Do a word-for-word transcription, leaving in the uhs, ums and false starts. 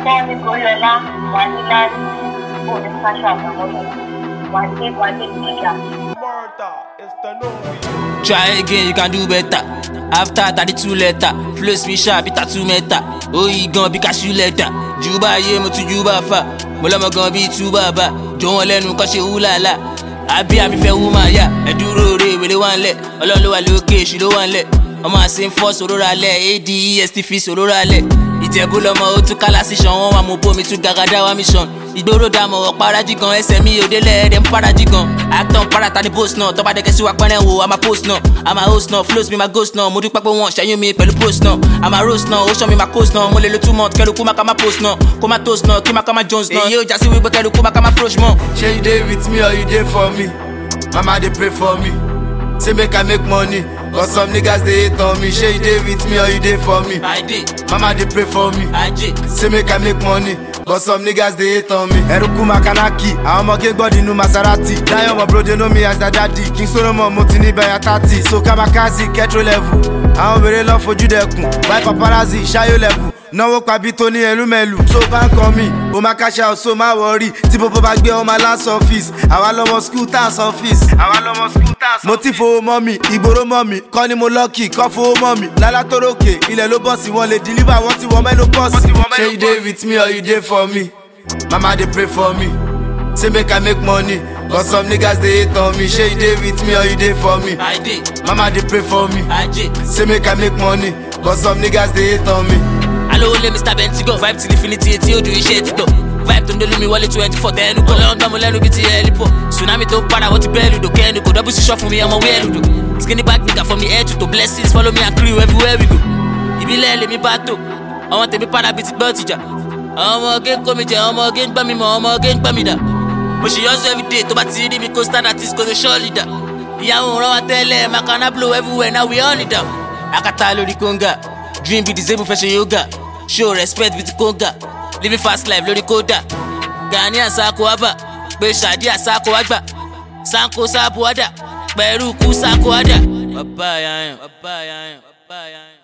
Tony Goriola, Vanilla, Bonus Fashion, one day, one day, Martha, it's the new. Try again, you can do better. After thirty-two letter, flow me sharp, it two meter. Oh, you gon' be cashew letter. Juba ye mo to Juba fa. Mola mo gon' be two baba. Don't let no cash you la la. I be a me fair woman, yeah. I do road with the one leg. All on low location, the one leg. I'm a same force, Aurora le. A D E S T F, Aurora le. Ìjẹ̀bú lọmọ ó tún kálá sí ṣan wọn wà mú bomi tún gàgàdá wa mission ìgboro dàmọ̀ ọ̀ parají gan ẹsẹ̀ mi ò délẹ̀ ẹ̀dẹ̀ ń parají gan acton parata ní post náà tọ́ba dẹ́kẹ́ sí wa pẹ́rẹ́ wo àmà post náà àmà host náà flows mi ma ghost náà mo dúpẹ́ pé wọ́n ṣẹ́yún mi pẹ̀lú post náà àmà roast náà ó ṣan mi ma coast náà mo lè lo two months kẹ́lu kú má ká má post náà kó má toast náà kí má ká má jones náà èyí ò já sí wípé kẹ́lu kú má ká má frosh mọ́. Shey you dey with me or you dey for me? Mama dey pray for me. Say make I make money, but some niggas they hate on me. Shey you dey with me or you dey for me? I did, Mama dey pray for me. I did. Say make I make money, but some niggas they hate on me. Eruku Makanaki, àwọn ọmọ gẹ́gbọ́dì nu Maserati. Dayo my bro they know me as the daddy. King Solomon mo ti ní bẹ́yà thirty. So Kamakazi ketro level. Àwọn obìnrin lọ fojú dẹkùn. Buy paparazzi, ṣáyó level. Náwó pàbí tó ní ẹlúmẹ̀lú. So bá ń kọ́ mi, o máa cash out so má worry. Tí bóbó bá gbé ọmọ lance office. Àwa lọmọ school tax office. Àwa lọmọ school tax office. Mo ti fowó mọ́ mi, ìgboro mọ́ mi. Kọ́ ni mo lucky, kọ́ fowó mọ́ mi. Lálá tó rókè, ilẹ̀ ló bọ́ sí wọn lè deliver wọ́n ti wọ́n mẹ́nu pọ́sì. Shey you dey with me or you dey for me? Mama dey pray for me. Say make I make money, but some niggas they hate on me. Shey you dey with me or you dey for me? I did, Mama dey pray for me. I did. Say make I make money, but some niggas they hate on me. Alówó lé mister Bentigo, vibe till infinity etí ojú iṣẹ́ títọ̀. Vibe tó ń dolú mi wọlé twenty four tẹ́nu kọ́ lọ́wọ́ gbọ́mọ lẹ́nu bíi ti ẹ̀lípọ̀. Tsunami tó padà wọ́n ti bẹ́ẹ̀ lùdò kẹ́nu kò dọ́bù sí ṣọ́ fún mi ọmọ wẹ́ẹ̀ lùdò. Skinny back nigga from the air to the blessings follow me and crew everywhere we go. Ìbílẹ̀ lèmi bá tó, àwọn tèmi padà bíi ti gbọ́ tìjà. Àwọn ọmọ ọgẹ́ ń kó mi jẹ, àwọn ọmọ ọgẹ́ ń gbá mi mọ̀, ọmọ ọgẹ́ ń gbá mi dà. Mo ṣe yọ́sọ everyday tó bá ti rí mi kó stand artist kò tó ṣọ́ leader. Ìyàwó rán wa tẹ́lẹ̀, Makana blow everywhere now we on it down. Akata lórí konga, dream be disabled fẹ́ ṣe yoga. Show respect with conga, living fast life lórí kódà. Gani àsáko wábà, pé ṣàdí àsáko wágbà. Sanko sáàbù wádà, pẹ̀rú kú sáko wádà. Bàbá yáyàn, bàbá yáyàn, bàbá yáyàn.